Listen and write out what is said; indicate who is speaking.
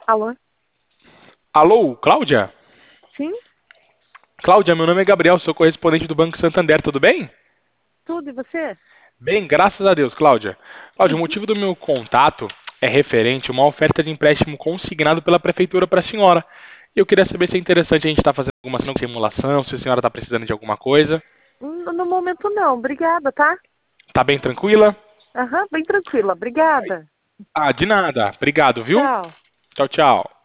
Speaker 1: Alô?
Speaker 2: Alô, Cláudia?
Speaker 1: Sim?
Speaker 2: Cláudia, meu nome é Gabriel, sou correspondente do Banco Santander, tudo bem?
Speaker 1: Tudo e você?
Speaker 2: Bem, graças a Deus, Cláudia. Cláudia, o
Speaker 1: Uhum.
Speaker 2: motivo do meu contato é referente a uma oferta de empréstimo consignado pela Prefeitura para a senhora. E eu queria saber se é interessante a gente estar fazendo alguma simulação, se a senhora está precisando de alguma coisa.
Speaker 1: No momento não, obrigada, tá?
Speaker 2: Tá bem tranquila?
Speaker 1: Aham, bem tranquila, obrigada.
Speaker 2: Ah, de nada. Obrigado, viu?
Speaker 1: Tchau.
Speaker 2: Tchau, tchau.